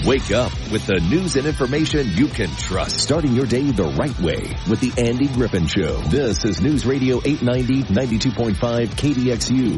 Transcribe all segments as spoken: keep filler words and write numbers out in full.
Wake up with the news and information you can trust. Starting your day the right way with the Andy Griffin Show. This is News Radio eight ninety, ninety-two point five K D X U.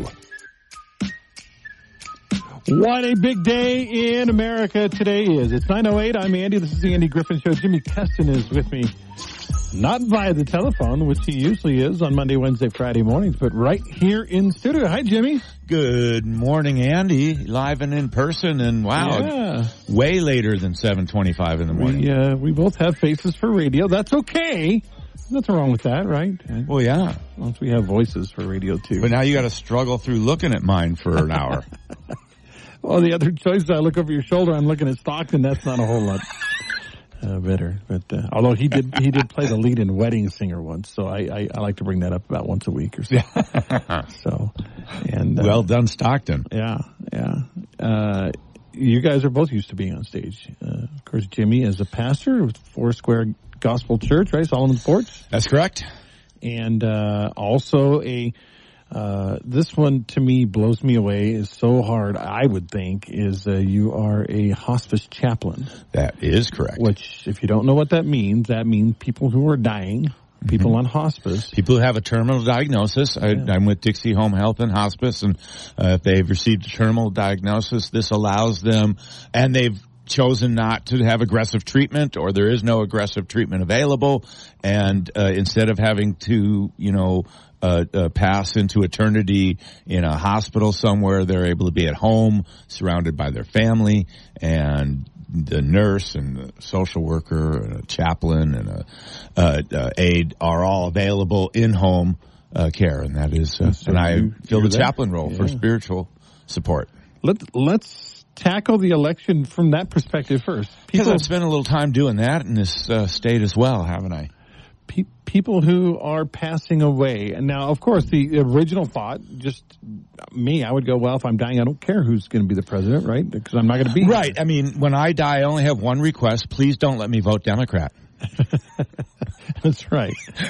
What a big day in America today is. It's nine oh eight. I'm Andy. This is the Andy Griffin Show. Jimmy Keston is with me. Not via the telephone, which he usually is on Monday, Wednesday, Friday mornings, but right here in studio. Hi, Jimmy. Good morning, Andy. Live and in person, and wow, yeah. way later than seven twenty-five in the morning. We, uh, we both have faces for radio. That's okay. Nothing wrong with that, right? Well, yeah. Once we have voices for radio, too. But now you got to struggle through looking at mine for an hour. Well, the other choice is I look over your shoulder, I'm looking at Stockton. That's not a whole lot uh, better. But uh, although he did he did play the lead in Wedding Singer once, so I, I, I like to bring that up about once a week or so. so, and uh, well done, Stockton. Yeah, yeah. Uh, you guys are both used to being on stage. Uh, of course, Jimmy as a pastor of Foursquare Gospel Church, right? Solomon's Porch. That's correct. And uh, also a... Uh, this one to me blows me away. Is so hard, I would think, is uh, you are a hospice chaplain. That is correct. Which, if you don't know what that means, that means people who are dying, people mm-hmm. on hospice. People who have a terminal diagnosis. I, Yeah. I'm with Dixie Home Health and Hospice, and uh, if they've received a terminal diagnosis, this allows them, and they've chosen not to have aggressive treatment, or there is no aggressive treatment available, and uh, instead of having to, you know, Uh, uh, pass into eternity in a hospital somewhere, they're able to be at home, surrounded by their family, and the nurse and the social worker and a chaplain and a uh, uh, aide are all available in home uh, care, and that is, uh, So and I you- fill the you're there? chaplain role Yeah. for spiritual support. Let, let's tackle the election from that perspective first. Because People, I've spent a little time doing that in this uh, state as well, haven't I? pe- people who are passing away. And now, of course, the original thought, just me, I would go, well, if I'm dying, I don't care who's going to be the president, right? Because I'm not going to be Right. here. I mean, when I die, I only have one request. Please don't let me vote Democrat. That's right.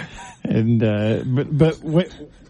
And, uh, but, but when,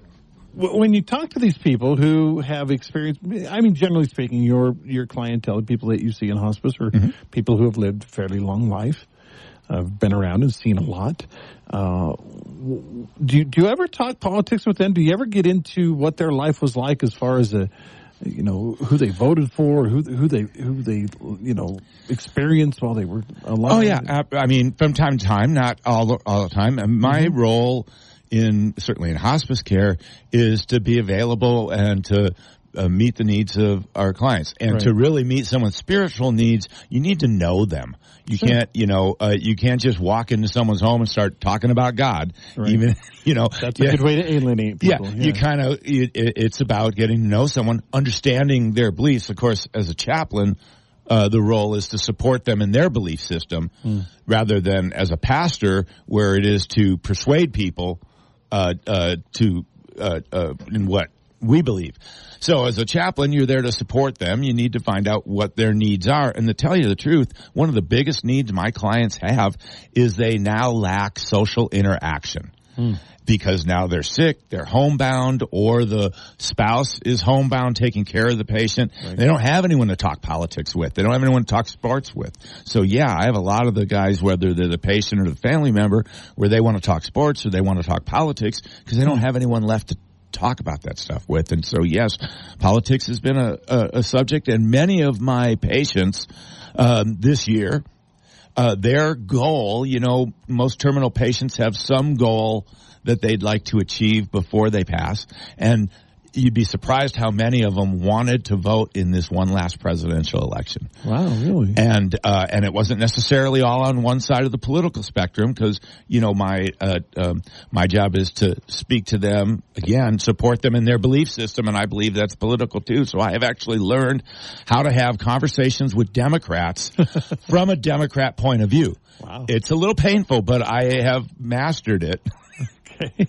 when you talk to these people who have experienced, I mean, generally speaking, your, your clientele, the people that you see in hospice are Mm-hmm. people who have lived a fairly long life, uh, been around and seen a lot. Uh, do you, do you ever talk politics with them? Do you ever get into what their life was like as far as a, you know, who they voted for, who who they who they you know experienced while they were alive? Oh yeah, I, I mean, from time to time, not all the, all the time. And my Mm-hmm. role in certainly in hospice care is to be available and to uh, meet the needs of our clients, and Right. to really meet someone's spiritual needs, you need to know them. You Sure. can't, you know, uh, you can't just walk into someone's home and start talking about God. Right. Even, you know, That's a yeah. good way to alienate people. Yeah, you kind of, it, it's about getting to know someone, understanding their beliefs. Of course, as a chaplain, uh, the role is to support them in their belief system Hmm. rather than as a pastor where it is to persuade people, uh, uh, to, uh, uh, in what we believe. So as a chaplain, you're there to support them. You need to find out what their needs are. And to tell you the truth, one of the biggest needs my clients have is they now lack social interaction. Hmm. Because now they're sick, they're homebound, or the spouse is homebound taking care of the patient. Right. They don't have anyone to talk politics with. They don't have anyone to talk sports with. So yeah, I have a lot of the guys, whether they're the patient or the family member, where they want to talk sports or they want to talk politics because they don't have anyone left to talk about that stuff with. And so yes, politics has been a, a, a subject, and many of my patients um, this year, uh, their goal, you know, most terminal patients have some goal that they'd like to achieve before they pass. And you'd be surprised how many of them wanted to vote in this one last presidential election. Wow, really? And, uh, and it wasn't necessarily all on one side of the political spectrum because, you know, my, uh, um, my job is to speak to them, again, support them in their belief system. And I believe that's political too. So I have actually learned how to have conversations with Democrats from a Democrat point of view. Wow. It's a little painful, but I have mastered it. Okay.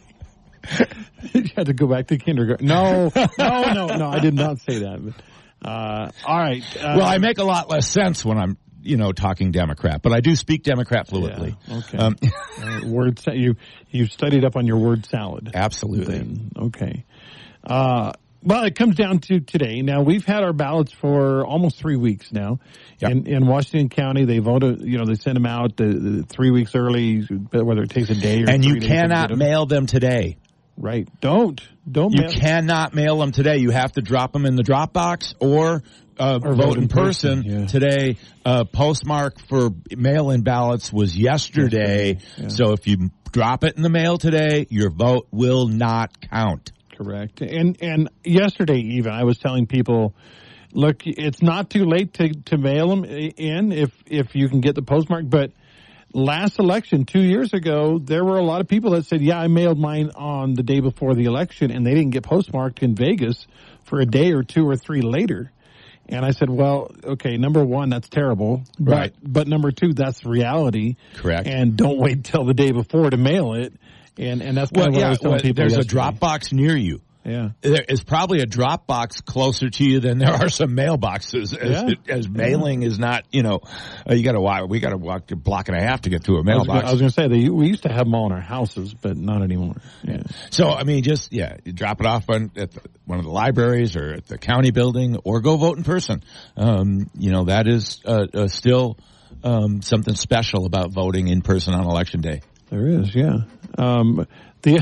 You had to go back to kindergarten. No, no, no, no. I did not say that. But, uh, all right. Uh, Well, I make a lot less sense when I'm, you know, talking Democrat, but I do speak Democrat fluently. Yeah, okay. Um, uh, word sa- you you studied up on your word salad. absolutely. Then. Okay. Uh, Well, it comes down to today. Now, we've had our ballots for almost three weeks now. Yep. In, in Washington County, they voted, you know, they send them out the, the three weeks early, whether it takes a day or And three you days cannot to get them. mail them today. Right. Don't. Don't You mail. cannot mail them today. You have to drop them in the drop box or, uh, Or vote in person, person, yeah. today. Uh, postmark for mail-in ballots was yesterday. Yesterday, yeah. So if you drop it in the mail today, your vote will not count. Correct. And and yesterday even, I was telling people, look, it's not too late to, to mail them in if, if you can get the postmark. But last election, two years ago, there were a lot of people that said, yeah, I mailed mine on the day before the election, and they didn't get postmarked in Vegas for a day or two or three later. And I said, well, okay, number one, that's terrible. But, Right. But number two, that's reality. Correct. And don't wait till the day before to mail it. And and that's kind Well, of what I yeah, was telling well, people there's yesterday. a drop box near you. Yeah. There is probably a drop box closer to you than there are some mailboxes. As, Yeah. as mailing is not, you know, uh, you got to walk. We got to walk a block and a half to get to a I was mailbox. gonna- I was going to say, they, we used to have them all in our houses, but not anymore. Yeah. So, I mean, just, yeah, you drop it off on, at the, one of the libraries or at the county building or go vote in person. Um, you know, that is uh, uh, still um, something special about voting in person on Election Day. There is, yeah. Um, the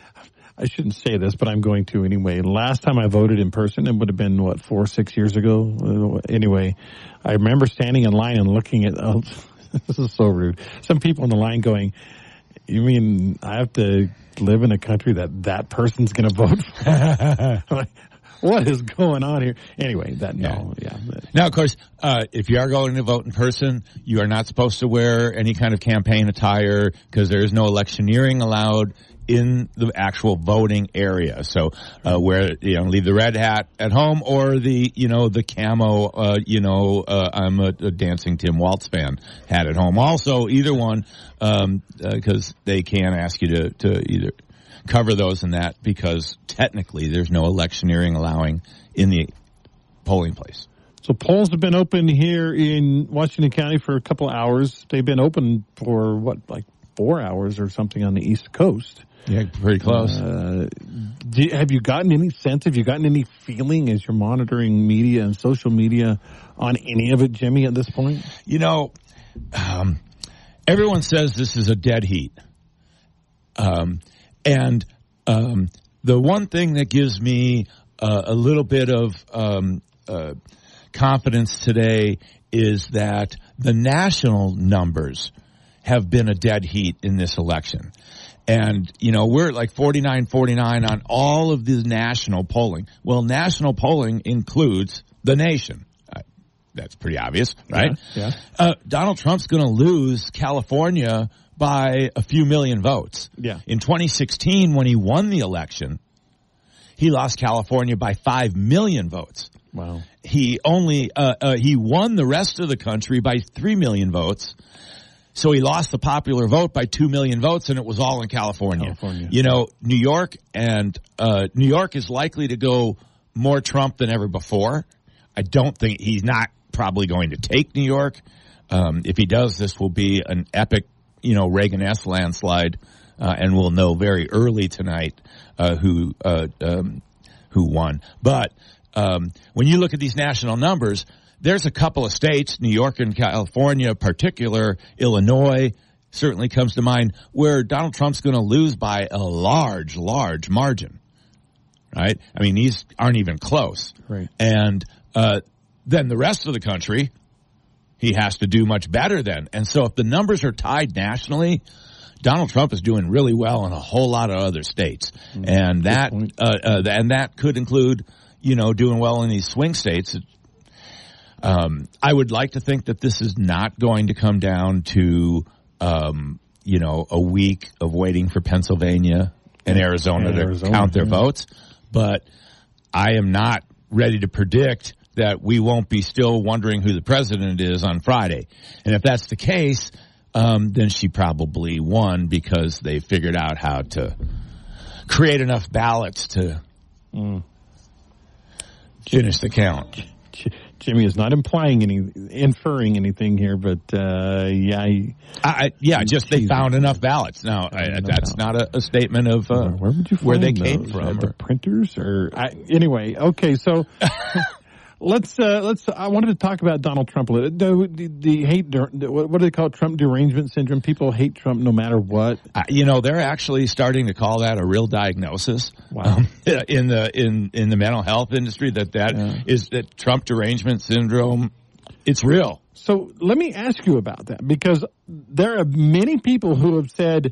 I shouldn't say this, but I'm going to anyway. Last time I voted in person, it would have been, what, four, six years ago? Uh, Anyway, I remember standing in line and looking at, oh, this is so rude. Some people in the line going, you mean I have to live in a country that that person's going to vote for? Like, what is going on here? Anyway, that, no, yeah. Now, of course, uh, if you are going to vote in person, you are not supposed to wear any kind of campaign attire because there is no electioneering allowed in the actual voting area. So, uh, wear, you know, leave the red hat at home or the, you know, the camo, uh, you know, uh, I'm a, a dancing Tim Waltz fan hat at home. Also, either one, um, uh 'cause they can ask you to, to either cover those and that because technically there's no electioneering allowing in the polling place. So polls have been open here in Washington County for a couple of hours. They've been open for, what, like four hours or something on the East Coast. Yeah, pretty close. Uh, do, have you gotten any sense, have you gotten any feeling as you're monitoring media and social media on any of it, Jimmy, at this point? You know, um, everyone says this is a dead heat. Um, and um, the one thing that gives me uh, a little bit of um, uh, confidence today is that the national numbers have been a dead heat in this election. And, you know, we're like forty-nine forty-nine on all of the national polling. Well, national polling includes the nation. Uh, that's pretty obvious, right? Yeah. yeah. Uh, Donald Trump's going to lose California by a few million votes. Yeah. In twenty sixteen, when he won the election, he lost California by five million votes. Wow. He only, uh, uh, he won the rest of the country by three million votes. So he lost the popular vote by two million votes, and it was all in California. California. You know, New York and, uh, New York is likely to go more Trump than ever before. I don't think he's not probably going to take New York. Um, if he does, this will be an epic, you know, Reagan-esque landslide, uh, and we'll know very early tonight, uh, who, uh, um, who won. But, um, when you look at these national numbers, there's a couple of states, New York and California in particular, Illinois certainly comes to mind, where Donald Trump's going to lose by a large, large margin, right? I mean, these aren't even close. Right. And uh then the rest of the country, he has to do much better then. And so if the numbers are tied nationally, Donald Trump is doing really well in a whole lot of other states. Mm-hmm. And that uh, uh and that could include, you know, doing well in these swing states. Um, I would like to think that this is not going to come down to, um, you know, a week of waiting for Pennsylvania and Arizona and to Arizona, count their yeah. votes. But I am not ready to predict that we won't be still wondering who the president is on Friday. And if that's the case, um, then she probably won because they figured out how to create enough ballots to mm. finish the count. Jimmy is not implying any, inferring anything here, but uh, yeah, I, I, yeah, just they found it. enough ballots. Now I, that's ballots. not a, a statement of uh, where would you find where they those? came from. At the printers, or I, anyway. Okay, so. Let's uh, let's. I wanted to talk about Donald Trump a little. The, the, the hate. What, what do they call it? Trump derangement syndrome. People hate Trump no matter what. Uh, you know, they're actually starting to call that a real diagnosis. Wow. Um, in the in in the mental health industry, that that yeah. is that Trump derangement syndrome. It's real. So let me ask you about that, because there are many people who have said,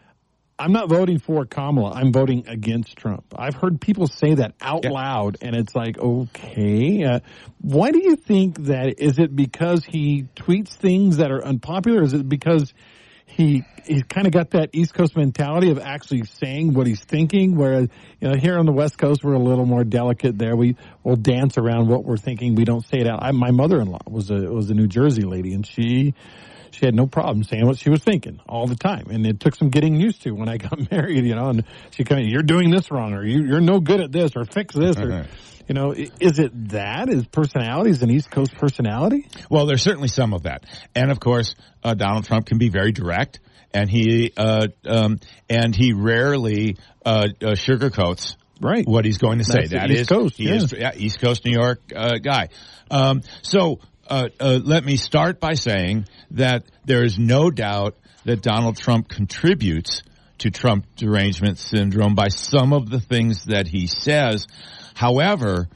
I'm not voting for Kamala. I'm voting against Trump. I've heard people say that out yeah. loud, and it's like, okay. Uh, why do you think that? Is it because he tweets things that are unpopular? Is it because he he's kind of got that East Coast mentality of actually saying what he's thinking? Whereas, you know, here on the West Coast, we're a little more delicate there. We will dance around what we're thinking. We don't say it out. I, my mother-in-law was a was a New Jersey lady, and she... She had no problem saying what she was thinking all the time. And it took some getting used to when I got married, you know, and she kind of, you're doing this wrong, or you, you're no good at this, or fix this, or, you know, is it that? Is personality, is an East Coast personality? Well, there's certainly some of that. And of course, uh, Donald Trump can be very direct, and he, uh, um, and he rarely, uh, uh sugarcoats right. what he's going to say. That's That East is, Coast, he yeah. is yeah, East Coast, New York, uh, guy. Um, so, Uh, uh, let me start by saying that there is no doubt that Donald Trump contributes to Trump derangement syndrome by some of the things that he says. However,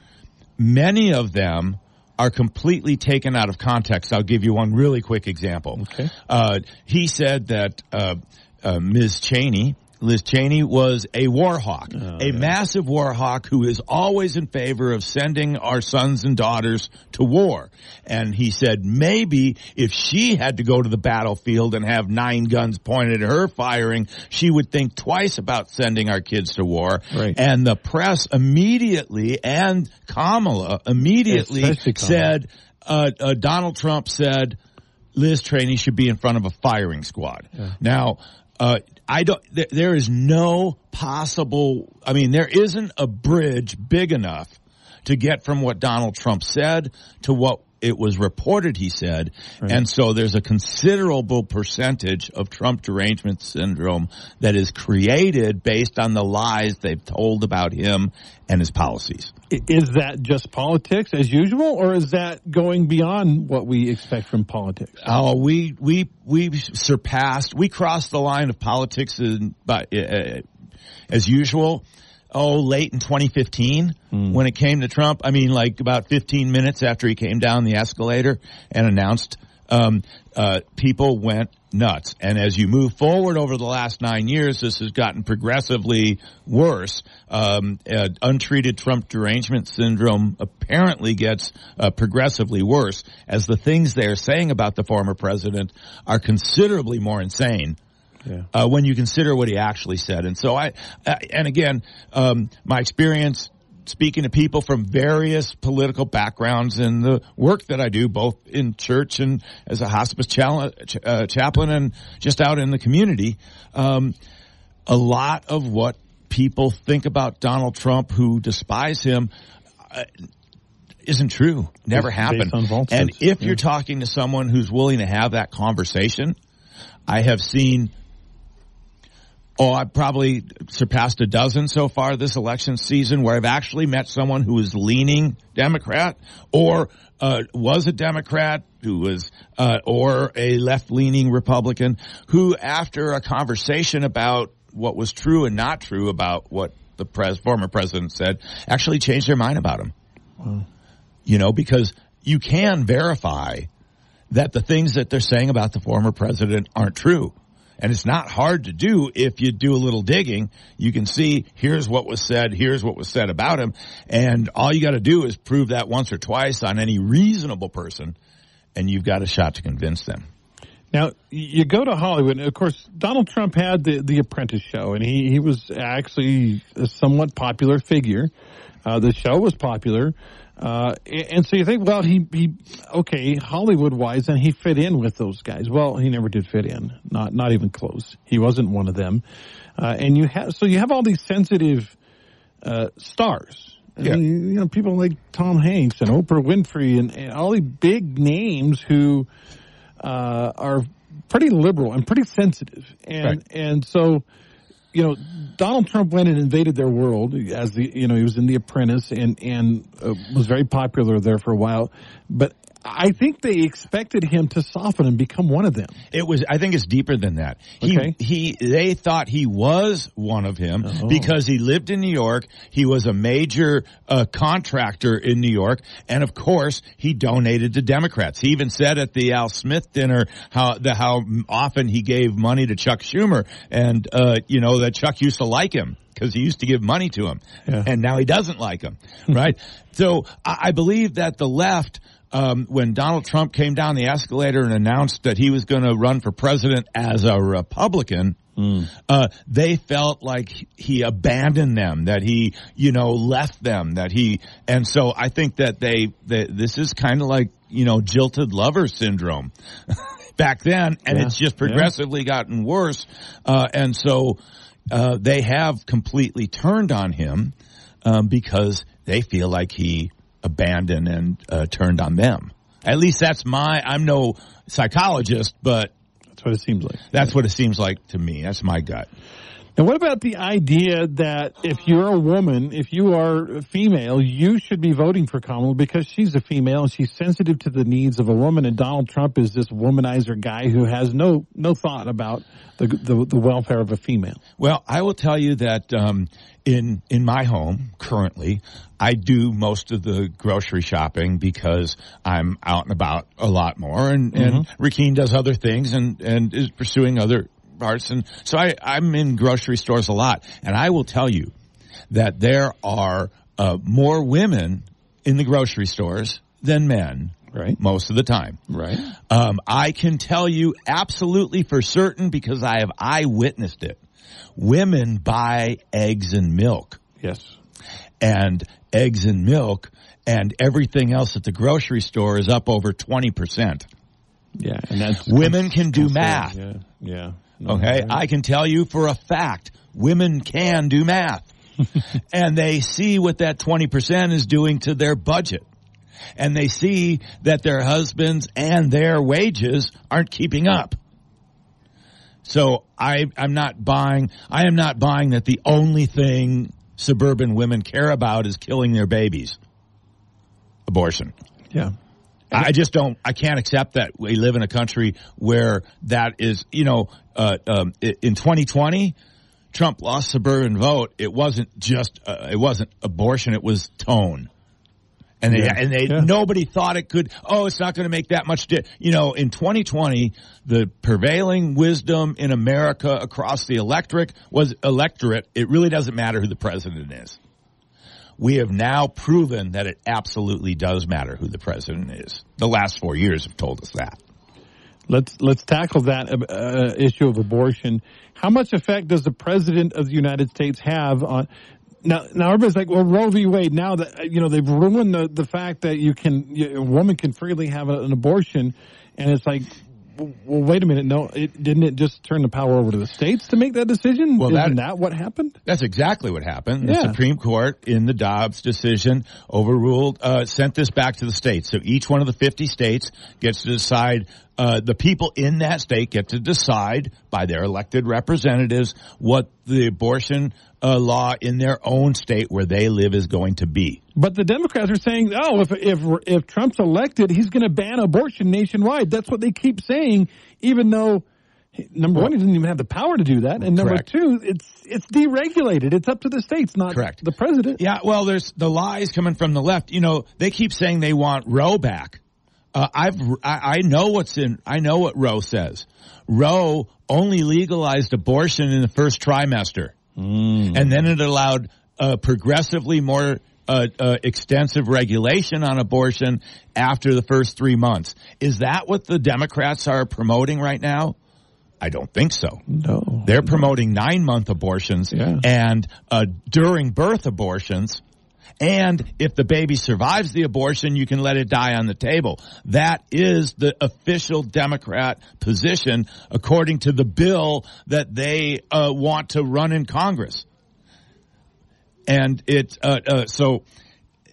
many of them are completely taken out of context. I'll give you one really quick example. Okay. Uh, he said that uh, uh, Miz Cheney, Liz Cheney was a war hawk, oh, a yeah. massive war hawk who is always in favor of sending our sons and daughters to war. And he said maybe if she had to go to the battlefield and have nine guns pointed at her firing, she would think twice about sending our kids to war. Right. And the press immediately, and Kamala immediately Kamala. said, uh, uh, Donald Trump said Liz Cheney should be in front of a firing squad. Yeah. Now, uh, I don't, th- there is no possible, I mean, there isn't a bridge big enough to get from what Donald Trump said to what it was reported he said. Right. And so there's a considerable percentage of Trump derangement syndrome that is created based on the lies they've told about him and his policies. Is that just politics as usual, or is that going beyond what we expect from politics? Oh, we, we, we surpassed, we crossed the line of politics in, by, uh, as usual. Oh, late in twenty fifteen, mm. when it came to Trump. I mean, like about fifteen minutes after he came down the escalator and announced, um, uh, people went nuts. And as you move forward over the last nine years, this has gotten progressively worse. Um, uh, untreated Trump derangement syndrome apparently gets uh, progressively worse as the things they're saying about the former president are considerably more insane. Yeah. Uh, when you consider what he actually said. And so I, uh, and again, um, my experience speaking to people from various political backgrounds and the work that I do both in church and as a hospice chal- uh, chaplain and just out in the community, um, a lot of what people think about Donald Trump who despise him uh, isn't true. Never it's happened. And if yeah. you're talking to someone who's willing to have that conversation, I have seen Oh, I've probably surpassed a dozen so far this election season where I've actually met someone who is leaning Democrat or uh, was a Democrat who was uh, or a left-leaning Republican who, after a conversation about what was true and not true about what the pres- former president said, actually changed their mind about him. Wow. You know, because you can verify that the things that they're saying about the former president aren't true. And it's not hard to do if you do a little digging. You can see here's what was said, here's what was said about him. And all you got to do is prove that once or twice on any reasonable person, and you've got a shot to convince them. Now, you go to Hollywood, and of course, Donald Trump had the, the Apprentice show, and he, he was actually a somewhat popular figure. Uh, the show was popular. Uh, and so you think, well, he, he, okay, Hollywood-wise, and he fit in with those guys. Well, he never did fit in. Not, not even close. He wasn't one of them. Uh, and you have, so you have all these sensitive, uh, stars. I Yeah. mean, you know, people like Tom Hanks and Oprah Winfrey and, and all these big names who uh, are pretty liberal and pretty sensitive. And Right. and so, you know, Donald Trump went and invaded their world as the, you know, he was in The Apprentice and, and uh, was very popular there for a while. But I think they expected him to soften and become one of them. It was, I think it's deeper than that. He, Okay. he, they thought he was one of him Oh. because he lived in New York. He was a major uh, contractor in New York. And of course, he donated to Democrats. He even said at the Al Smith dinner how, the, how often he gave money to Chuck Schumer and, uh, you know, that Chuck used to like him because he used to give money to him. Yeah. And now he doesn't like him. Right? So I, I believe that the left, Um, when Donald Trump came down the escalator and announced that he was going to run for president as a Republican, mm. uh, they felt like he abandoned them, that he, you know, left them, that he, and so I think that they, that this is kind of like, you know, jilted lover syndrome back then, and Yeah. it's just progressively yeah. gotten worse, uh, and so, uh, they have completely turned on him, um, because they feel like he abandoned and uh, turned on them. At least that's my, I'm no psychologist, but that's what it seems like. That's what it seems like to me. That's my gut. And what about the idea that if you're a woman, if you are female, you should be voting for Kamala because she's a female and she's sensitive to the needs of a woman, and Donald Trump is this womanizer guy who has no no thought about the the, the welfare of a female? Well, I will tell you that um, in in my home currently, I do most of the grocery shopping because I'm out and about a lot more, and, mm-hmm. and Rakeen does other things and, and is pursuing other parts. And so I, I'm in grocery stores a lot. And I will tell you that there are uh, more women in the grocery stores than men. Right. Most of the time. Right. Um, I can tell you absolutely for certain because I have eyewitnessed it. Women buy eggs and milk. Yes. And eggs and milk and everything else at the grocery store is up over twenty percent. Yeah. And that's women can do math. Yeah. Yeah. No, okay. right. I can tell you for a fact, women can do math and they see what that twenty percent is doing to their budget. And they see that their husbands and their wages aren't keeping up. So I, I'm not buying, I am not buying that the only thing suburban women care about is killing their babies. Abortion. Yeah. I just don't, I can't accept that we live in a country where that is, you know, uh, um, in twenty twenty, Trump lost suburban vote. It wasn't just, uh, it wasn't abortion, it was tone. And they, yeah. and they, yeah. nobody thought it could, oh, it's not going to make that much, di-. you know, in twenty twenty, the prevailing wisdom in America across the electorate was electorate. It really doesn't matter who the president is. We have now proven that it absolutely does matter who the president is. The last four years have told us that. Let's let's tackle that uh, issue of abortion. How much effect does the president of the United States have on? Now, now everybody's like, well, Roe v. Wade. Now that you know they've ruined the the fact that you can you, a woman can freely have a, an abortion, and it's like, well, wait a minute. No, it didn't. It just turn the power over to the states to make that decision. Well, Isn't that, that what happened? That's exactly what happened. The yeah. Supreme Court, in the Dobbs decision, overruled, uh, sent this back to the states. So each one of the fifty states gets to decide. Uh, the people in that state get to decide by their elected representatives what the abortion uh, law in their own state where they live is going to be. But the Democrats are saying, oh, if if if Trump's elected, he's going to ban abortion nationwide. That's what they keep saying, even though, number well, one, he doesn't even have the power to do that, and number correct. two, it's it's deregulated. It's up to the states, not correct. the president. Yeah, well, there's the lies coming from the left. You know, they keep saying they want Roe back. Uh, I've, I, I know what's in, I know what Roe says. Roe only legalized abortion in the first trimester. Mm. And then it allowed, uh, progressively more, uh, uh, extensive regulation on abortion after the first three months. Is that what the Democrats are promoting right now? I don't think so. No. They're promoting nine month abortions yeah. and, uh, during birth abortions. And if the baby survives the abortion, you can let it die on the table. That is the official Democrat position, according to the bill that they uh, want to run in Congress. And it, uh, uh, so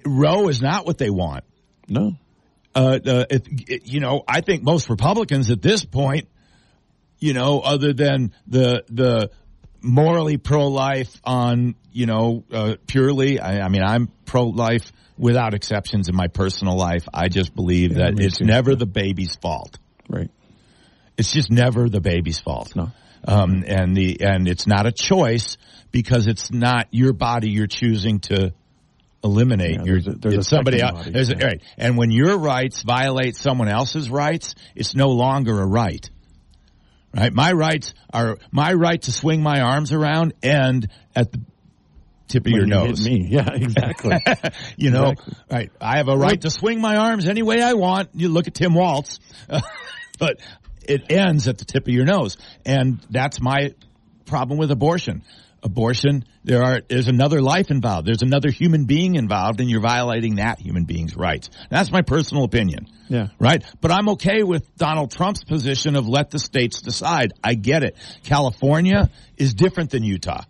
Roe is not what they want. No. Uh, uh, it, it, you know, I think most Republicans at this point, you know, other than the the morally pro-life on, you know, uh, purely, I, I mean, I'm pro-life without exceptions in my personal life. I just believe yeah, that it's too. never the baby's fault. Right. It's just never the baby's fault. No. Um, and the and it's not a choice because it's not your body you're choosing to eliminate. Yeah, your, there's a, there's it's a somebody else. body, There's yeah. a, right. And when your rights violate someone else's rights, it's no longer a right. Right? My rights are my right to swing my arms around end at the tip of when your you nose. Hit me. Yeah, exactly. you know, exactly. right. I have a right to swing my arms any way I want. You look at Tim Waltz. But it ends at the tip of your nose. And that's my problem with abortion. Abortion, there are, there's another life involved. There's another human being involved, and you're violating that human being's rights. That's my personal opinion. Yeah. Right? But I'm okay with Donald Trump's position of let the states decide. I get it. California is different than Utah.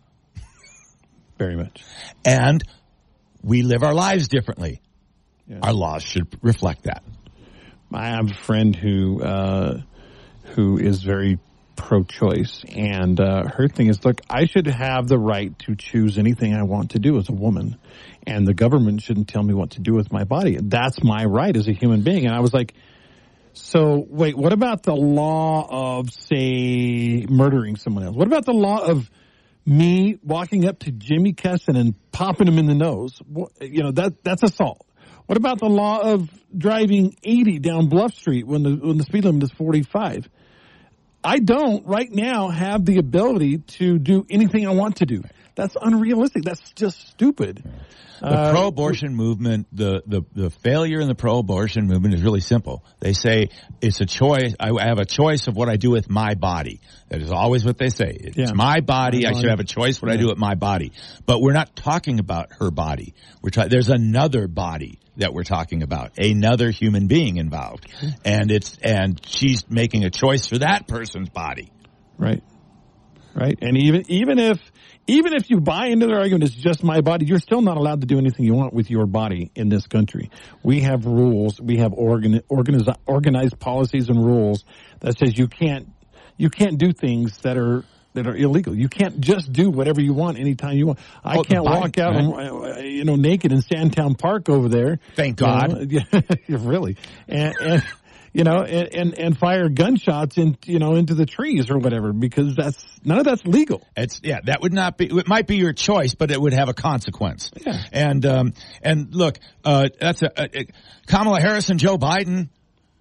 Very much. And we live our lives differently. Yeah. Our laws should reflect that. I have a friend who, uh, who is very pro-choice, and uh, her thing is, look, I should have the right to choose anything I want to do as a woman, and the government shouldn't tell me what to do with my body. That's my right as a human being. And I was like, so wait, what about the law of, say, murdering someone else? What about the law of me walking up to Jimmy Kessin and popping him in the nose? You know, that that's assault. What about the law of driving eighty down Bluff Street when the when the speed limit is forty-five? I don't right now have the ability to do anything I want to do. That's unrealistic. That's just stupid. The uh, pro-abortion movement, the, the, the failure in the pro-abortion movement is really simple. They say it's a choice. I have a choice of what I do with my body. That is always what they say. It's yeah. my body. My I body. should have a choice what yeah. I do with my body. But we're not talking about her body. We're try- There's another body that we're talking about, another human being involved, and it's and she's making a choice for that person's body. Right, right, and even even if even if you buy into their argument, it's just my body, you're still not allowed to do anything you want with your body in this country. We have rules, we have organ, organiz, organized policies and rules that says you can't you can't do things that are. that are illegal. You can't just do whatever you want anytime you want. I oh, can't Biden, walk out, right? and, you know, naked in Sandtown Park over there. Thank God. You know, really. And, and you know, and, and, and fire gunshots in, you know, into the trees or whatever, because that's, none of that's legal. It's, yeah, that would not be, it might be your choice, but it would have a consequence. Yeah. And, um, and look, uh, that's a, a, a Kamala Harris and Joe Biden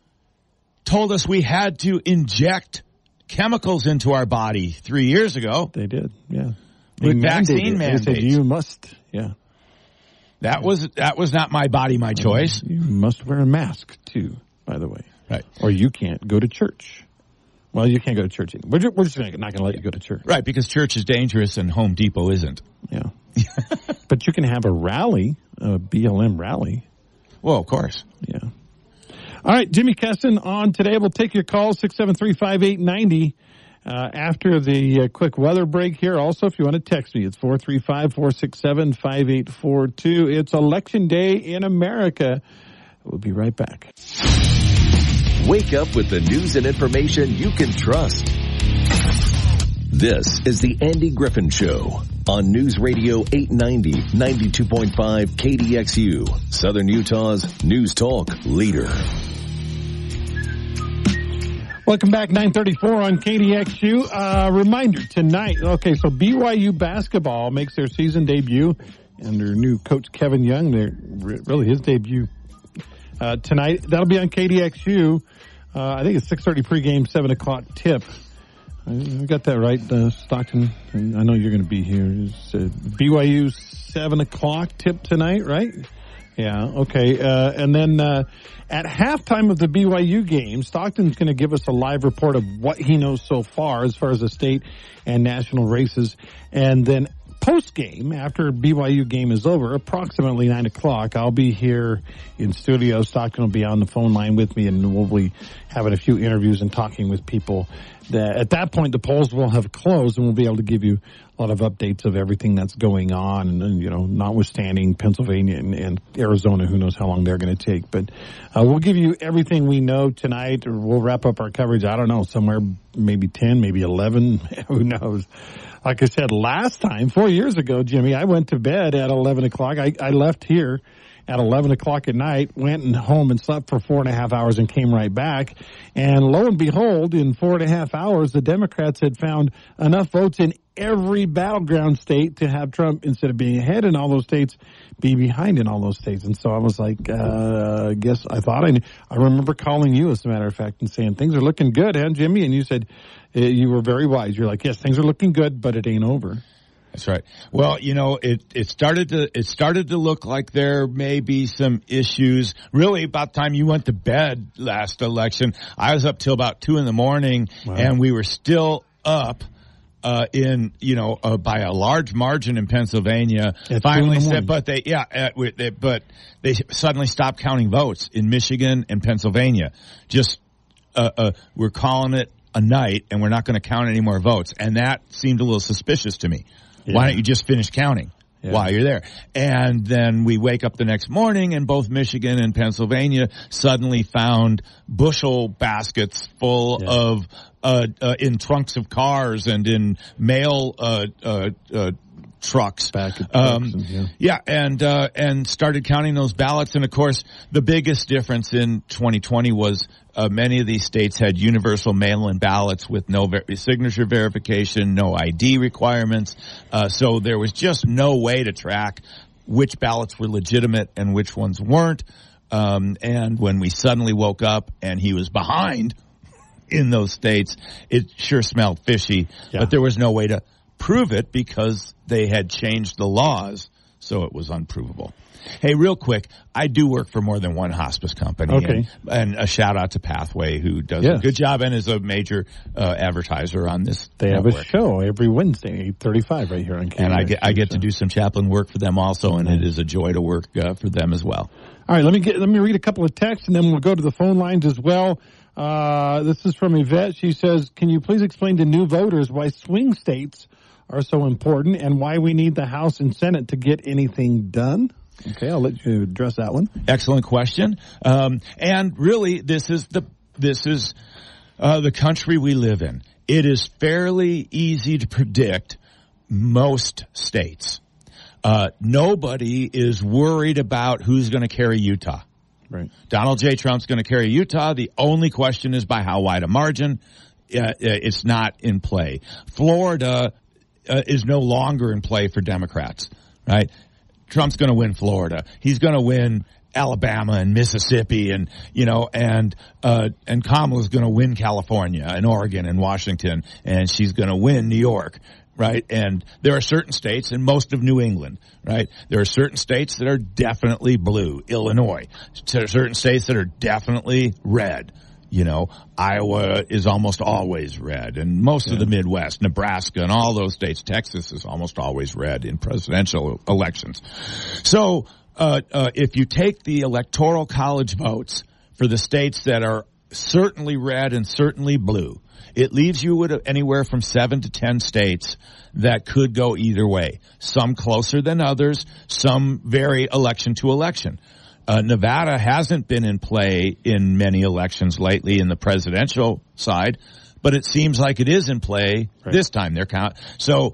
told us we had to inject chemicals into our body three years ago. They did, yeah. With vaccine mandates. They said you must, yeah. That was that was not my body, my choice. You must wear a mask too, by the way. Right. Or you can't go to church. Well, you can't go to church either. We're just, we're just not going to let you go to church. Right, because church is dangerous and Home Depot isn't. Yeah. But you can have a rally, a B L M rally. Well, of course. Yeah. All right, Jimmy Kessin on today. We'll take your call, six seven three, five eight nine zero. Uh, after the uh, quick weather break here. Also, if you want to text me, it's four three five, four six seven, five eight four two. It's Election Day in America. We'll be right back. Wake up with the news and information you can trust. This is the Andy Griffin Show on News Radio eight ninety, ninety-two point five K D X U, Southern Utah's news talk leader. Welcome back, nine thirty-four on K D X U. Uh, reminder tonight, okay, so B Y U basketball makes their season debut under new coach Kevin Young. They're really his debut uh, tonight. That'll be on K D X U. Uh, I think it's six thirty pregame, seven o'clock tip. I got that right, uh, Stockton. I know you're going to be here. It's uh, B Y U seven o'clock tip tonight, right? Yeah, okay. Uh, and then uh, at halftime of the B Y U game, Stockton's going to give us a live report of what he knows so far as far as the state and national races. And then post-game, after B Y U game is over, approximately nine o'clock, I'll be here in studio. Stockton will be on the phone line with me, and we'll be having a few interviews and talking with people. That at that point, the polls will have closed, and we'll be able to give you a lot of updates of everything that's going on, and, and you know, notwithstanding Pennsylvania and, and Arizona, who knows how long they're going to take. But uh, we'll give you everything we know tonight, or we'll wrap up our coverage, I don't know, somewhere maybe ten, maybe eleven, who knows. Like I said, last time, four years ago, Jimmy, I went to bed at eleven o'clock. I, I left here at eleven o'clock at night, went and home and slept for four and a half hours and came right back. And lo and behold, in four and a half hours, the Democrats had found enough votes in every battleground state to have Trump, instead of being ahead in all those states, be behind in all those states. And so I was like, uh, I guess I thought I knew. I remember calling you, as a matter of fact, and saying, things are looking good, huh, Jimmy? And you said, uh, you were very wise. You're like, yes, things are looking good, but it ain't over. That's right. Well, you know, it, it started to, it started to look like there may be some issues. Really, about the time you went to bed last election, I was up till about two in the morning, wow. and we were still up. Uh, in, you know, uh, by a large margin in Pennsylvania. At finally said, but they, yeah, uh, they, but they suddenly stopped counting votes in Michigan and Pennsylvania. Just, uh, uh, we're calling it a night and we're not going to count any more votes. And that seemed a little suspicious to me. Yeah. Why don't you just finish counting? Yeah. While you're there? And then we wake up the next morning and both Michigan and Pennsylvania suddenly found bushel baskets full yeah. of, uh, uh, in trunks of cars and in mail, uh, uh, uh, trucks. Back at um, and, yeah. yeah, and, uh, and started counting those ballots. And of course, the biggest difference in twenty twenty was, uh, many of these states had universal mail-in ballots with no ver- signature verification, no I D requirements. Uh, so there was just no way to track which ballots were legitimate and which ones weren't. Um, and when we suddenly woke up and he was behind in those states, it sure smelled fishy, yeah. but there was no way to prove it because they had changed the laws, so it was unprovable. Hey, real quick, I do work for more than one hospice company. Okay. And, and a shout out to Pathway, who does yes. a good job and is a major uh, advertiser on this They network. have a show every Wednesday, eight thirty-five, right here on K M S. And I get, I get so. to do some chaplain work for them also, and it is a joy to work uh, for them as well. All right, let me get, let me read a couple of texts, and then we'll go to the phone lines as well. Uh, this is from Yvette. She says, can you please explain to new voters why swing states are so important and why we need the House and Senate to get anything done? Okay, I'll let you address that one. Excellent question. Um, and really, this is the this is uh, the country we live in. It is fairly easy to predict most states. Uh, nobody is worried about who's going to carry Utah. Right. Donald J. Trump's going to carry Utah. The only question is by how wide a margin. Uh, it's not in play. Florida uh, is no longer in play for Democrats, right? Trump's going to win Florida. He's going to win Alabama and Mississippi, and you know, and uh, and Kamala's going to win California and Oregon and Washington, and she's going to win New York, right? And there are certain states, and most of New England, right? There are certain states that are definitely blue. Illinois. There are certain states that are definitely red. You know, Iowa is almost always red, and most yeah. of the Midwest, Nebraska, and all those states, Texas is almost always red in presidential elections. So, uh, uh, if you take the electoral college votes for the states that are certainly red and certainly blue, it leaves you with anywhere from seven to ten states that could go either way. Some closer than others, some vary election to election. Uh, Nevada hasn't been in play in many elections lately in the presidential side, but it seems like it is in play right. this time. They're count. So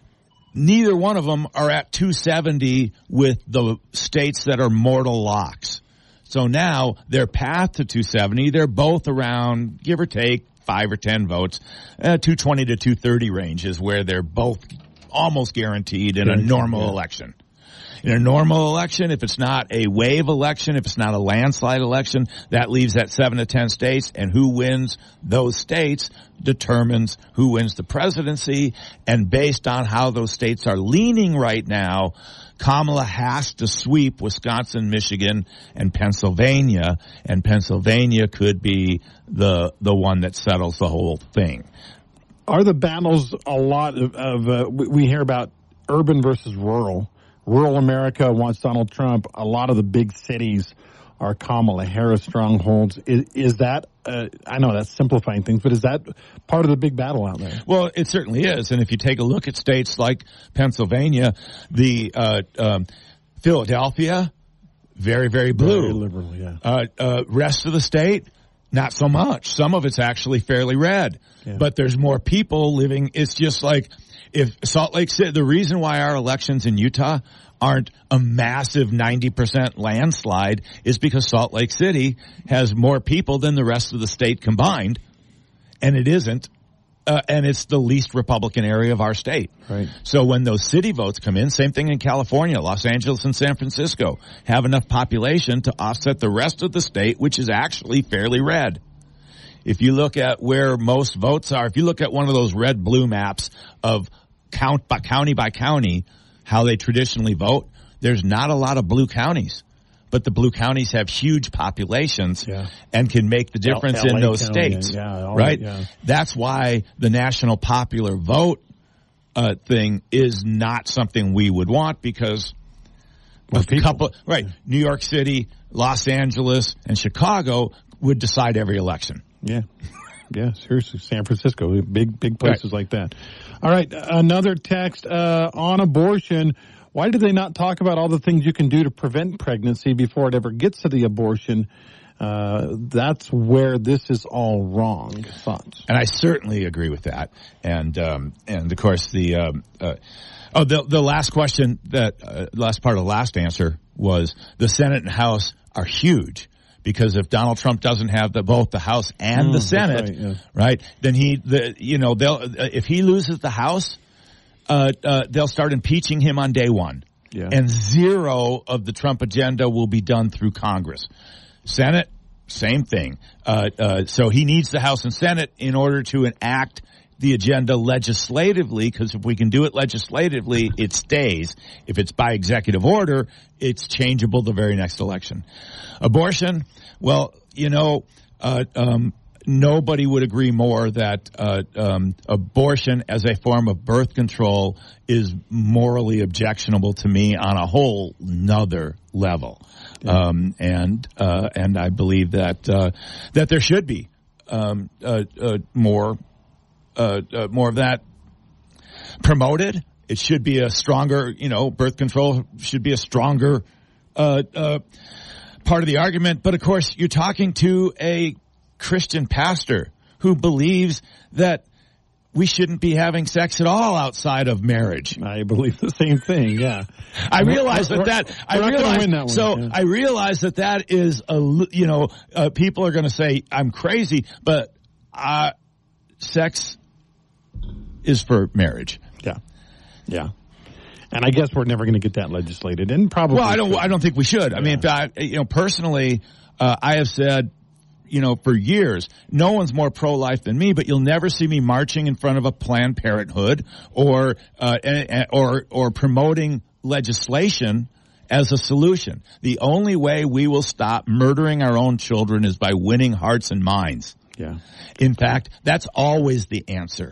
neither one of them are at two seventy with the states that are mortal locks. So now their path to two seventy, they're both around, give or take, five or ten votes, uh, two twenty to two thirty range is where they're both almost guaranteed in guaranteed, a normal yeah. election. In a normal election, if it's not a wave election, if it's not a landslide election, that leaves that seven to ten states, and who wins those states determines who wins the presidency. And based on how those states are leaning right now, Kamala has to sweep Wisconsin, Michigan, and Pennsylvania, and Pennsylvania could be the the one that settles the whole thing. Are the battles a lot of, of uh, we hear about urban versus rural? Rural America wants Donald Trump. A lot of the big cities are Kamala Harris strongholds. Is, is that, uh, I know that's simplifying things, but is that part of the big battle out there? Well, it certainly is. And if you take a look at states like Pennsylvania, the uh, um, Philadelphia, very, very blue. Very liberal, yeah. Uh, uh, rest of the state, not so much. Some of it's actually fairly red. Yeah. But there's more people living. It's just like if Salt Lake City, the reason why our elections in Utah aren't a massive ninety percent landslide is because Salt Lake City has more people than the rest of the state combined. And it isn't. Uh, and it's the least Republican area of our state. Right. So when those city votes come in, same thing in California, Los Angeles and San Francisco have enough population to offset the rest of the state, which is actually fairly red. If you look at where most votes are, if you look at one of those red-blue maps of count by county by county, how they traditionally vote, there's not a lot of blue counties. But the blue counties have huge populations yeah. and can make the difference L- in those County, states, yeah, all right? Yeah. That's why the national popular vote uh, thing is not something we would want because More a people. couple, right? New York City, Los Angeles, and Chicago would decide every election. Yeah. Yeah, seriously. San Francisco, big, big places right. like that. All right. Another text uh, on abortion. Why do they not talk about all the things you can do to prevent pregnancy before it ever gets to the abortion? Uh, that's where this is all wrong. Thoughts? And I certainly agree with that. And, um, and of course the, um, uh, oh, the, the last question that, uh, last part of the last answer was the Senate and House are huge. Because if Donald Trump doesn't have the, both the House and mm, the Senate, right, yeah. right, then he, the, you know, they'll, if he loses the House, uh, uh, they'll start impeaching him on day one. Yeah. And zero of the Trump agenda will be done through Congress. Senate, same thing. Uh, uh, so he needs the House and Senate in order to enact the agenda legislatively, because if we can do it legislatively, it stays. If it's by executive order, it's changeable the very next election. Abortion, well, you know, uh, um, nobody would agree more that uh, um, abortion as a form of birth control is morally objectionable to me on a whole nother level. Yeah. Um, and uh, and I believe that uh, that there should be um, uh, uh, more. Uh, uh, more of that promoted. It should be a stronger, you know, birth control should be a stronger uh, uh, part of the argument. But of course, you're talking to a Christian pastor who believes that we shouldn't be having sex at all outside of marriage. I believe the same thing. Yeah, I realize that that I realize that one, so yeah. I realize that that is a you know uh, people are going to say I'm crazy, but uh, sex is for marriage. Yeah. Yeah. And I guess we're never going to get that legislated, and probably. Well, I don't. should. I don't think we should. Yeah. I mean, I, you know, personally, uh, I have said, you know, for years, no one's more pro-life than me. But you'll never see me marching in front of a Planned Parenthood or uh, or or promoting legislation as a solution. The only way we will stop murdering our own children is by winning hearts and minds. Yeah. In fact, that's always the answer.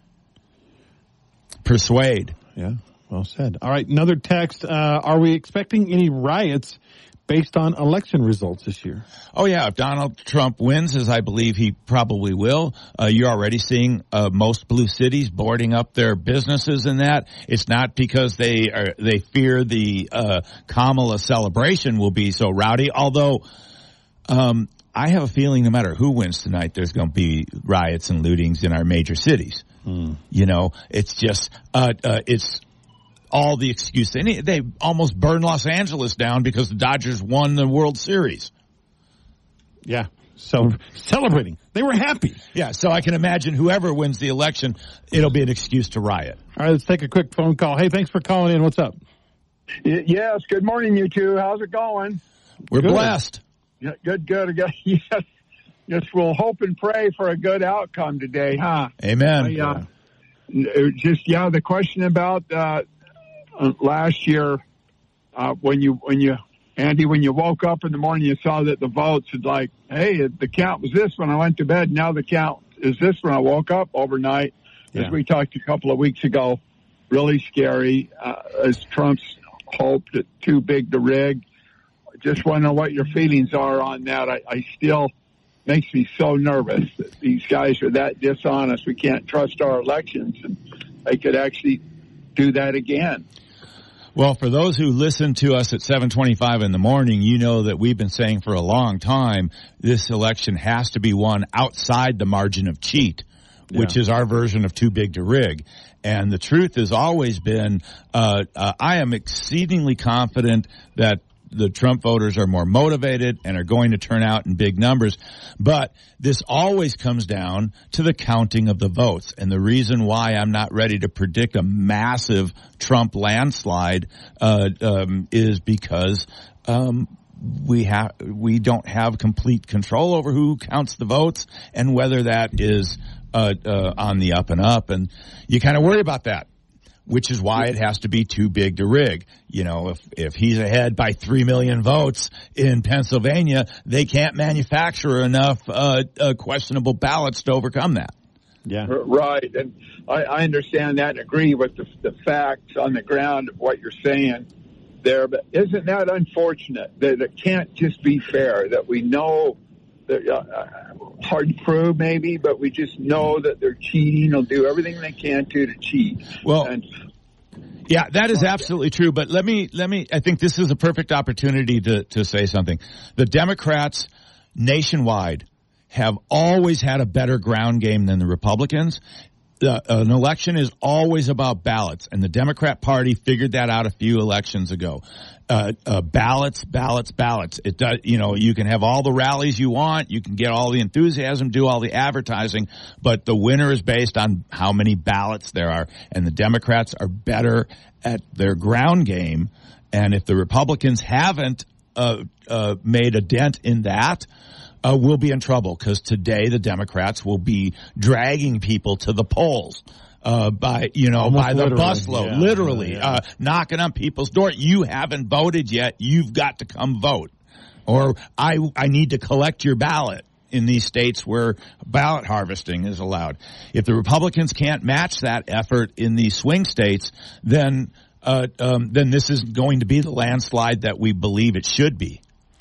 Persuade. Yeah, well said. All right, another text. Uh, are we expecting any riots based on election results this year? Oh, yeah. If Donald Trump wins, as I believe he probably will, uh, you're already seeing uh, most blue cities boarding up their businesses in that. It's not because they are, they fear the uh, Kamala celebration will be so rowdy, although um, I have a feeling no matter who wins tonight, there's going to be riots and lootings in our major cities. Hmm. You know, it's just, uh, uh, it's all the excuse. They, they almost burned Los Angeles down because the Dodgers won the World Series. Yeah. So celebrating. They were happy. Yeah. So I can imagine whoever wins the election, it'll be an excuse to riot. All right. Let's take a quick phone call. Hey, thanks for calling in. What's up? Yes. Good morning, you two. How's it going? We're good. blessed. Yeah, good, good. Yes. Yes, we'll hope and pray for a good outcome today, huh? Amen. I, uh, yeah. Just, yeah, the question about uh, last year uh, when you, when you, Andy, when you woke up in the morning, you saw that the votes had like, hey, the count was this when I went to bed. Now the count is this when I woke up overnight. Yeah. As we talked a couple of weeks ago, really scary. Uh, as Trump's hoped that too big to rig. just want to know what your feelings are on that. I, I still makes me so nervous that these guys are that dishonest. We can't trust our elections, and they could actually do that again. Well, for those who listen to us at seven twenty-five in the morning, you know that we've been saying for a long time this election has to be won outside the margin of cheat, yeah. which is our version of too big to rig. And the truth has always been, uh, uh, I am exceedingly confident that the Trump voters are more motivated and are going to turn out in big numbers. But this always comes down to the counting of the votes. And the reason why I'm not ready to predict a massive Trump landslide uh, um, is because um, we have we don't have complete control over who counts the votes and whether that is uh, uh, on the up and up. And you kind of worry about that, which is why it has to be too big to rig. You know, if, if he's ahead by three million votes in Pennsylvania, they can't manufacture enough uh, uh, questionable ballots to overcome that. Yeah. Right. And I, I understand that and agree with the, the facts on the ground of what you're saying there. But isn't that unfortunate that it can't just be fair, that we know that, uh, hard to prove maybe, but we just know that they're cheating. They'll do everything they can to to cheat. Well, and, yeah, that is absolutely true. But let me, let me, I think this is a perfect opportunity to, to say something. The Democrats nationwide have always had a better ground game than the Republicans. Uh, an election is always about ballots, and the Democrat Party figured that out a few elections ago. Uh, uh, ballots, ballots, ballots. It does, you know, you can have all the rallies you want, you can get all the enthusiasm, do all the advertising, but the winner is based on how many ballots there are, and the Democrats are better at their ground game. And if the Republicans haven't uh, uh, made a dent in that, Uh, we'll be in trouble, because today the Democrats will be dragging people to the polls uh, by, you know, Almost by the literally. busload, Yeah. literally, Yeah. uh, knocking on people's door. You haven't voted yet. You've got to come vote. Or I, I need to collect your ballot in these states where ballot harvesting is allowed. If the Republicans can't match that effort in these swing states, then, uh, um, then this is going to be the landslide that we believe it should be.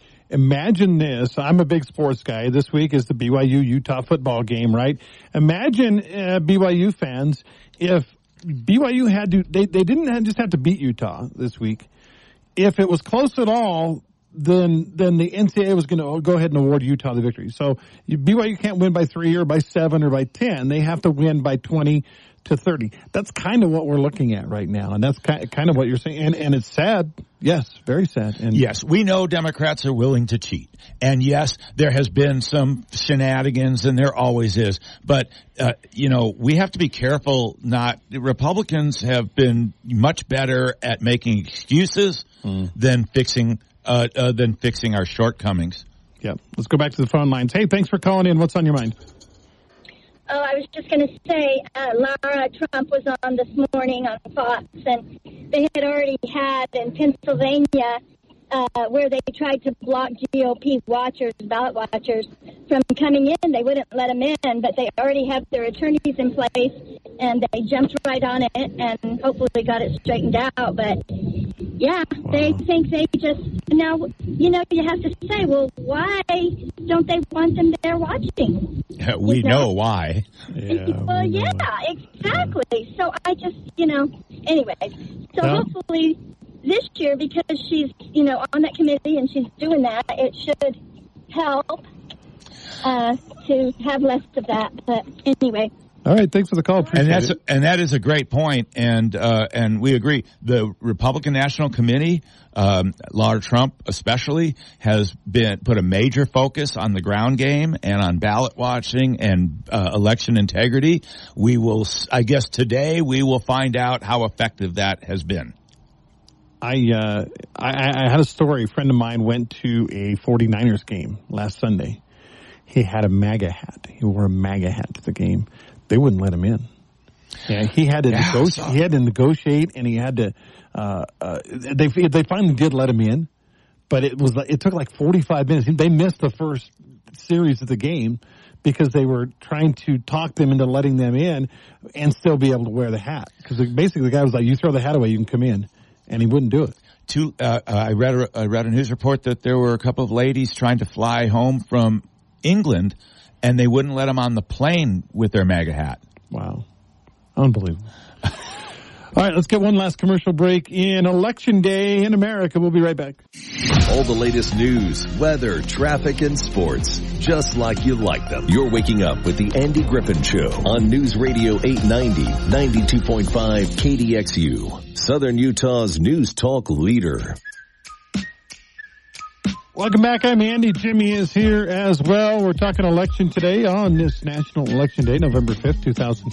Imagine this. I'm a big sports guy. This week is the B Y U-Utah football game, right? Imagine, uh, B Y U fans, if B Y U had to, they, they didn't have, just have to beat Utah this week. If it was close at all, then, then the N C double A was going to go ahead and award Utah the victory. So B Y U can't win by three or by seven or by ten. They have to win by twenty to thirty. That's kind of what we're looking at right now. And that's kind of what you're saying. And, and it's sad. Yes, very sad. And yes, we know Democrats are willing to cheat. And yes, there has been some shenanigans, and there always is. But, uh, you know, we have to be careful not, Republicans have been much better at making excuses mm. than fixing, uh, uh, than fixing our shortcomings. Yeah. Let's go back to the phone lines. Hey, thanks for calling in. What's on your mind? Oh, I was just going to say, uh, Lara Trump was on this morning on Fox, and they had already had in Pennsylvania uh, where they tried to block G O P watchers, ballot watchers, from coming in. They wouldn't let them in, but they already have their attorneys in place, and they jumped right on it and hopefully got it straightened out. But, yeah, wow. They think they just, now, you know, you have to say, well, why don't they want them there watching? We you know? know why. Yeah, well, we yeah, know. exactly. So I just, you know, anyway. So yeah. hopefully this year, because she's, you know, on that committee and she's doing that, it should help uh, to have less of that. But anyway. All right, thanks for the call. Appreciate and that's it. and that is a great point, and uh, and we agree. The Republican National Committee, um, Lara Trump especially, has been put a major focus on the ground game and on ballot watching and uh, election integrity. We will, I guess, today we will find out how effective that has been. I, uh, I I had a story. A friend of mine went to a 49ers game last Sunday. He had a MAGA hat. He wore a MAGA hat to the game. They wouldn't let him in. Yeah, he had to yeah, negotiate. He had to negotiate, and he had to. Uh, uh, they they finally did let him in, but it was it took like forty-five minutes. They missed the first series of the game because they were trying to talk them into letting them in and still be able to wear the hat. Because basically, the guy was like, "You throw the hat away, you can come in," and he wouldn't do it. two, uh, I read a, I read a news report that there were a couple of ladies trying to fly home from England, and they wouldn't let them on the plane with their MAGA hat. Wow. Unbelievable. All right, let's get one last commercial break in Election Day in America. We'll be right back. All the latest news, weather, traffic, and sports, just like you like them. You're waking up with the Andy Griffin Show on News Radio eight ninety, ninety-two point five K D X U, Southern Utah's news talk leader. Welcome back. I'm Andy. Jimmy is here as well. We're talking election today on this National Election Day, November fifth, two thousand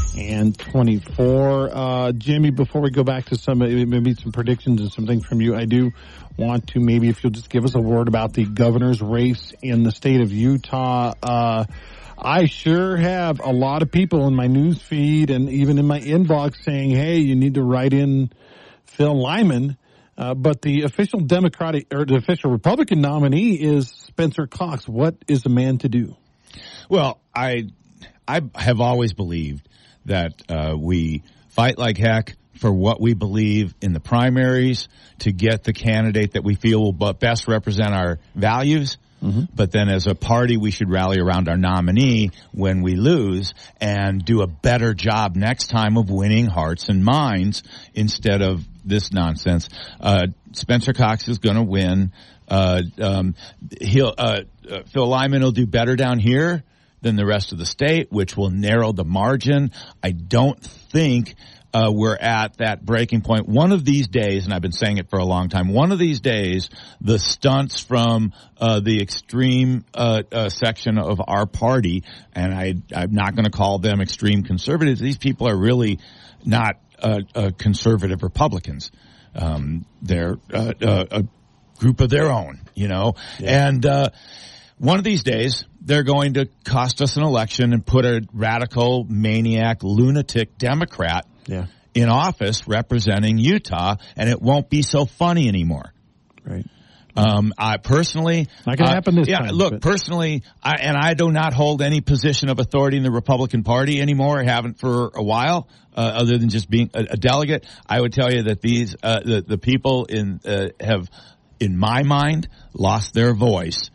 twenty-four. Uh, Jimmy, before we go back to some, maybe some predictions and some things from you, I do want to maybe if you'll just give us a word about the governor's race in the state of Utah. Uh, I sure have a lot of people in my news feed and even in my inbox saying, hey, you need to write in Phil Lyman. Uh, but the official Democratic or the official Republican nominee is Spencer Cox. What is the man to do? Well, I I have always believed that uh, we fight like heck for what we believe in the primaries to get the candidate that we feel will best represent our values. Mm-hmm. But then as a party, we should rally around our nominee when we lose and do a better job next time of winning hearts and minds instead of this nonsense. Uh, Spencer Cox is going to win. Uh, um, he'll, uh, uh, Phil Lyman will do better down here than the rest of the state, which will narrow the margin. I don't think Uh, we're at that breaking point. One of these days, and I've been saying it for a long time, one of these days, the stunts from uh, the extreme uh, uh, section of our party, and I, I'm not going to call them extreme conservatives. These people are really not uh, uh, conservative Republicans. Um, they're uh, uh, a group of their own, you know. Yeah. And uh, one of these days, they're going to cost us an election and put a radical, maniac, lunatic Democrat Yeah. in office representing Utah, and it won't be so funny anymore. Right. Um, I personally, not going to uh, happen this yeah, time. Look, but. personally, I, and I do not hold any position of authority in the Republican Party anymore. I haven't for a while, uh, other than just being a, a delegate. I would tell you that these, uh, the, the people in, uh, have, in my mind, lost their voice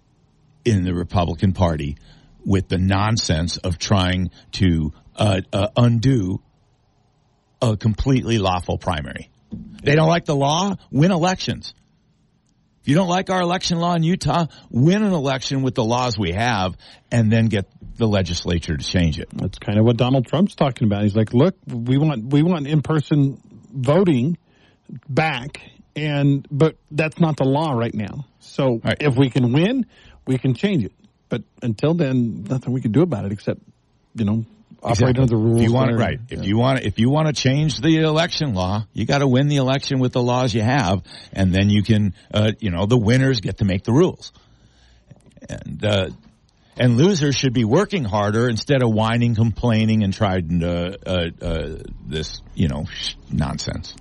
in the Republican Party with the nonsense of trying to, uh, uh undo a completely lawful primary. They don't like the law, win elections. If you don't like our election law in Utah, win an election with the laws we have and then get the legislature to change it. That's kind of what Donald Trump's talking about. He's like, look, we want we want in-person voting back, and but that's not the law right now. So right. if we can win, we can change it. But until then, nothing we can do about it except, you know, operate exactly. under the rules. If you want it there. right, Yeah. if you want if you want to change the election law, you got to win the election with the laws you have, and then you can, uh, you know, the winners get to make the rules, and uh, and losers should be working harder instead of whining, complaining, and trying to uh, uh, this, you know, nonsense.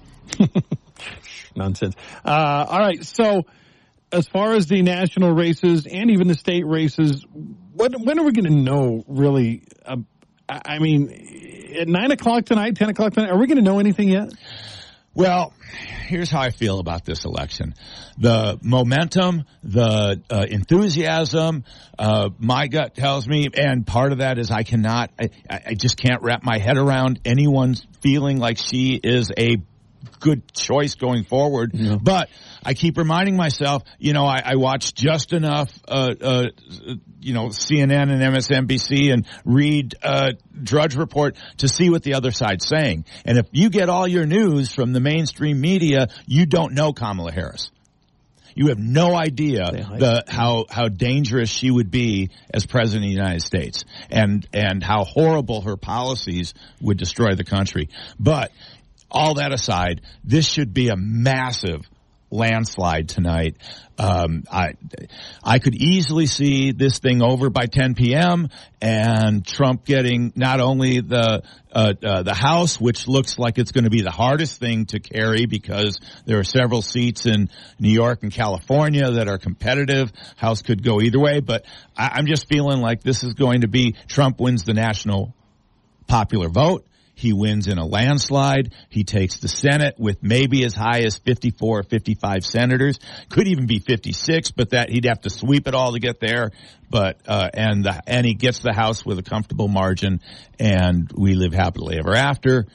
Nonsense. Uh, all right, so as far as the national races and even the state races, what, when are we going to know really? Uh, I mean, at nine o'clock tonight, ten o'clock tonight, are we going to know anything yet? Well, here's how I feel about this election. The momentum, the uh, enthusiasm, uh, my gut tells me, and part of that is I cannot, I, I just can't wrap my head around anyone feeling like she is a good choice going forward. Yeah. But I keep reminding myself, you know, I, I watch just enough, uh, uh, you know, C N N and M S N B C and read, uh, Drudge Report to see what the other side's saying. And if you get all your news from the mainstream media, you don't know Kamala Harris. You have no idea the, how, how dangerous she would be as president of the United States and, and how horrible her policies would destroy the country. But all that aside, this should be a massive landslide tonight. Um, I, I could easily see this thing over by ten p.m. and Trump getting not only the uh, uh, the House, which looks like it's going to be the hardest thing to carry because there are several seats in New York and California that are competitive. House could go either way, but I, I'm just feeling like this is going to be Trump wins the national popular vote. He wins in a landslide. He takes the Senate with maybe as high as fifty-four or fifty-five senators. Could even be fifty-six, but that he'd have to sweep it all to get there. But, uh, and the, and he gets the House with a comfortable margin, and we live happily ever after.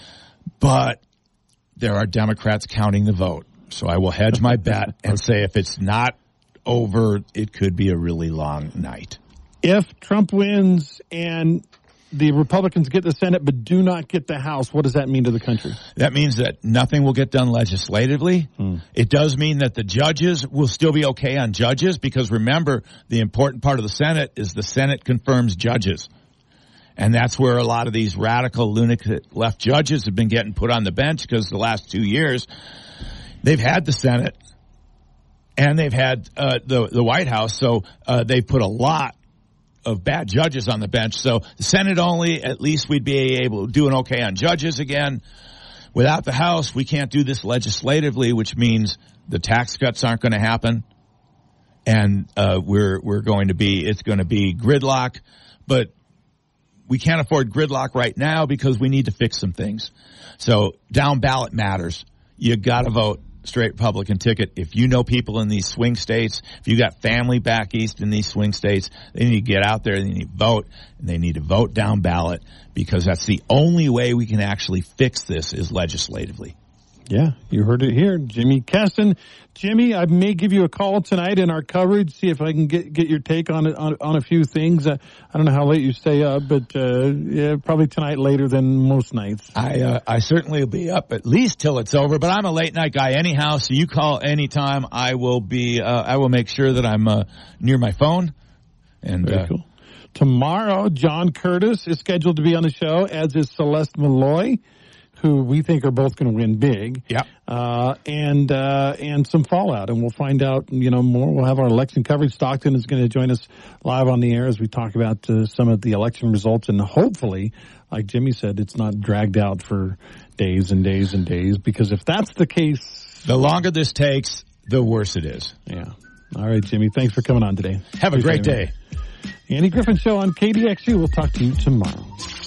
But there are Democrats counting the vote. So I will hedge my bet and say if it's not over, it could be a really long night. If Trump wins and the Republicans get the Senate but do not get the House, what does that mean to the country? That means that nothing will get done legislatively. Hmm. It does mean that the judges will still be okay on judges, because remember, the important part of the Senate is the Senate confirms judges. And that's where a lot of these radical lunatic left judges have been getting put on the bench, because the last two years they've had the Senate and they've had uh, the the White House, so uh, they put a lot of bad judges on the bench. So the Senate only, at least we'd be able to do an okay on judges again. Without the House, we can't do this legislatively, which means the tax cuts aren't going to happen, and uh, we're we're going to be it's going to be gridlock. But we can't afford gridlock right now because we need to fix some things. So down ballot matters. You got to vote straight Republican ticket. If you know people in these swing states, if you got family back east in these swing states, they need to get out there and they need to vote, and they need to vote down ballot, because that's the only way we can actually fix this is legislatively. Yeah, you heard it here. Jimmy Keston. Jimmy, I may give you a call tonight in our coverage, see if I can get get your take on it, on, on a few things. Uh, I don't know how late you stay up, but uh, yeah, probably tonight later than most nights. I uh, I certainly will be up at least till it's over, but I'm a late night guy anyhow, so you call anytime. I will be. Uh, I will make sure that I'm uh, near my phone. And Very uh, cool. Tomorrow, John Curtis is scheduled to be on the show, as is Celeste Malloy, who we think are both going to win big. Yeah. Uh, and, uh, and some fallout. And we'll find out, you know, more. We'll have our election coverage. Stockton is going to join us live on the air as we talk about uh, some of the election results. And hopefully, like Jimmy said, it's not dragged out for days and days and days, because if that's the case, the longer this takes, the worse it is. Yeah. All right, Jimmy. Thanks for coming on today. Have a great day. Andy Griffin Show on K D X U. We'll talk to you tomorrow.